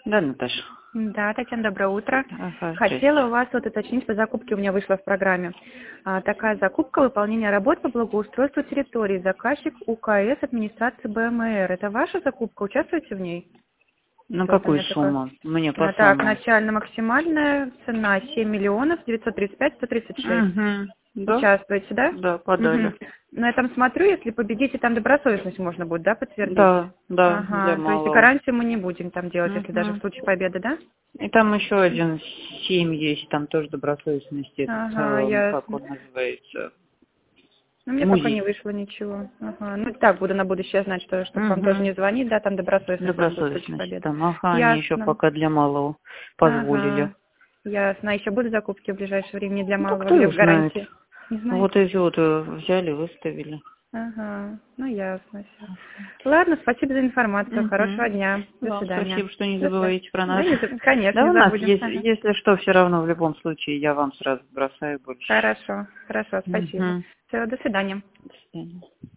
Да, Наташа. Да, Татьяна, доброе утро. Ага, Хотела у вас вот уточнить по закупке, у меня вышла в программе. Такая закупка, выполнение работ по благоустройству территории. Заказчик УКС администрации БМР. Это ваша закупка? Участвуете в ней? на Вот у какую меня такое. сумму? Мне по Так, суммам. начально-максимальная цена 7 миллионов 935 136. Угу. Да? Участвуете, да? Да, Угу. подали. Но я там смотрю, если победите, там добросовестность можно будет, да, подтвердить? Да, да, для Ага, то есть малого. гарантию мы не будем там делать, если даже в Угу. случае победы, да? И там еще один 7 есть, там тоже добросовестность, этот, Ага, как ясно. он называется, Ну, мне пока не музей. вышло ничего. Ага. Ну, так буду на будущее знать, что чтобы вам тоже Угу. не звонить, да, там добросовестность тоже будет в случае Добросовестность победы. там, ага, они еще Ясно. пока для малого позволили. Ага. Ясно. А еще будут закупки в ближайшее время не для Ну, так малого, кто где его в знает. гарантии? Не Вот знаете? эти вот взяли, выставили. Ага. Ну, ясно все. Ладно, спасибо за информацию. Хорошего Угу. дня. До Вам свидания. спасибо, что не До свидания. забываете про Да, нас. конечно, Да, не у нас забудем. есть, Ага. если что, все равно в любом случае я вам сразу бросаю больше. Хорошо, хорошо, спасибо. Угу. Все, до свидания. До свидания.